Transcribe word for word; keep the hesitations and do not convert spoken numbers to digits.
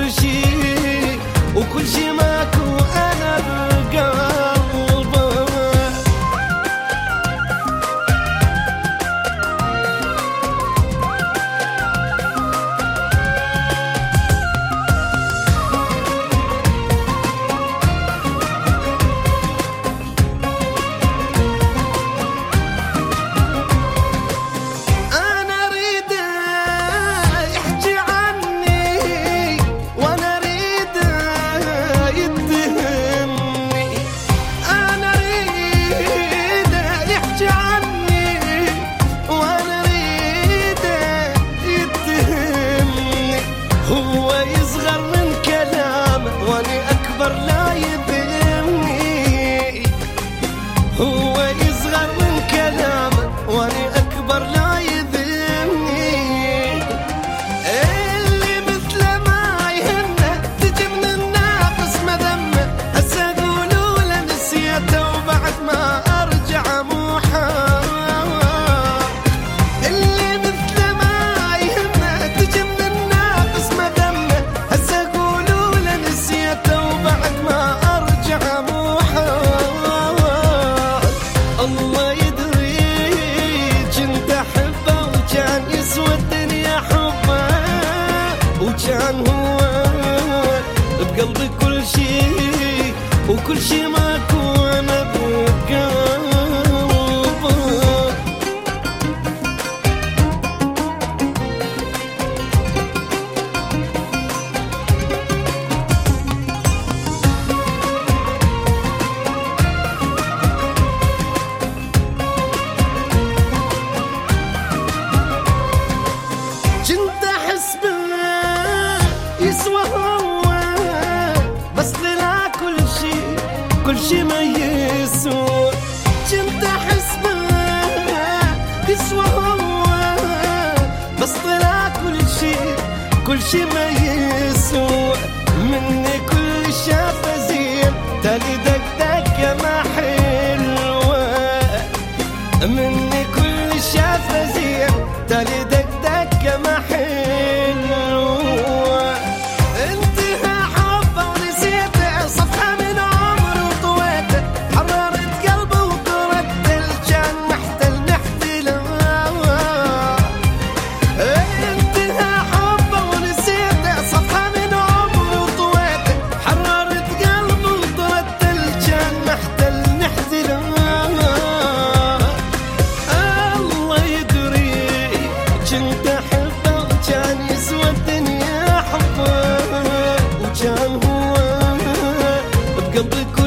كل شي وكل شي ماكو أنا بقلبه. هو يصغر من كلامه واني اكبر لا يذمني، هو يصغر من كلامه واني اكبر لا يذمني. اللي مثله ما يهمه تجي من الناقص مذمه، هسه قولوا له نسيته وبعد ما ارجع مو حار. اللي مثله ما يهمه تجي من الناقص مذمه، هسه قولوا له نسيته وبعد ما ارجع مو حار. الله يدري كنت احبه وكان يسوى الدنيا حبه، وكان هو بقلبي كل شي وكل شي ماكو انا بقلبه. كنت احس بالله يسوى هو، بس طلع كل شي كل شي ما يسوى. كنت احس بالله يسوى هو، بس طلع كل شي كل شي ما يسوى. مني كل شافه زين تالي دقدقه ما حلوه، مني كل شافه زين تالي دقدقه ما حلوه. انتهى حبه ونسيته صفحه من عمري وطويته، حررت قلبي وطرت الجان محتل نحتله. انتهى حبه ونسيته صفحه من عمري وطويته، حررت قلبي وطرت الجان محتل نحتله. الله يدري كنت احبه وكان يسوى الدنيا حبه، وكان هو بقلبي كل